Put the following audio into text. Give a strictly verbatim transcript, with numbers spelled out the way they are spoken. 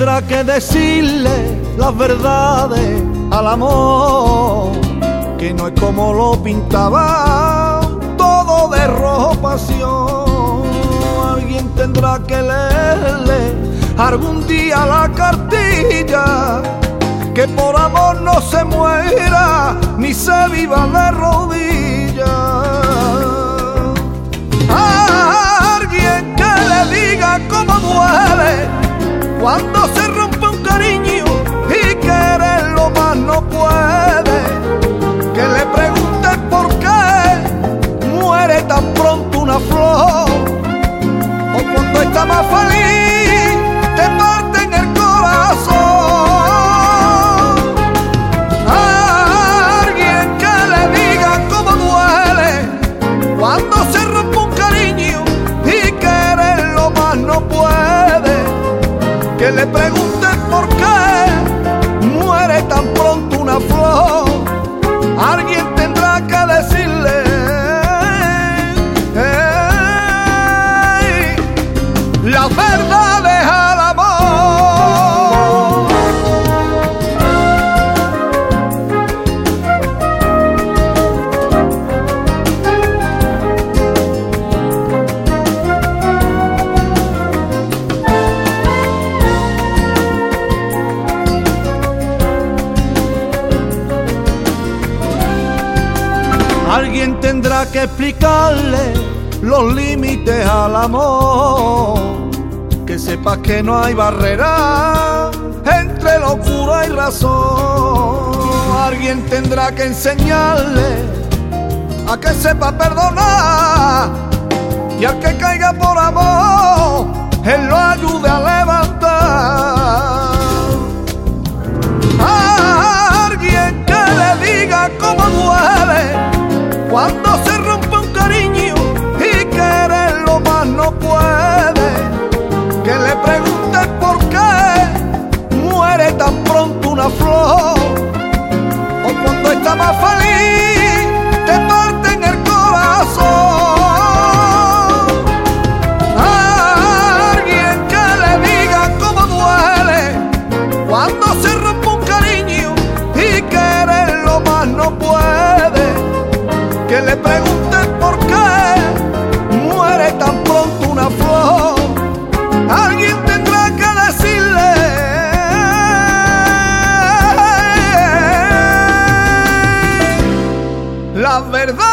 tendrá que decirle las verdades al amor, que no es como lo pintaba, todo de rojo pasión. Alguien tendrá que leerle algún día la cartilla, que por amor no se muera ni se viva de rodillas. A alguien que le diga cómo duele cuando se rompe un cariño y quererlo más no puede, que le pregunte por qué muere tan pronto una flor, o cuando está más feliz te parte en el corazón. A alguien que le diga cómo duele cuando se rompe un cariño y quererlo más no puede, que le pregunte por qué muere tan pronto una flor. Alguien tendrá que decirle hey, las verdades al amor. Alguien tendrá que explicarle los límites al amor, que sepa que no hay barrera entre locura y razón. Alguien tendrá que enseñarle a que sepa perdonar, y al que caiga por amor, él lo ayude a levantar. A alguien que le diga cómo duele cuando se rompe un cariño y quererlo más no puede, que le pregunte por qué muere tan pronto una flor, o cuando está más feliz te parte en el corazón. A alguien que le diga cómo duele cuando se rompe un cariño y quererlo más no puede, que le pregunten por qué muere tan pronto una flor. Alguien tendrá que decirle la verdad.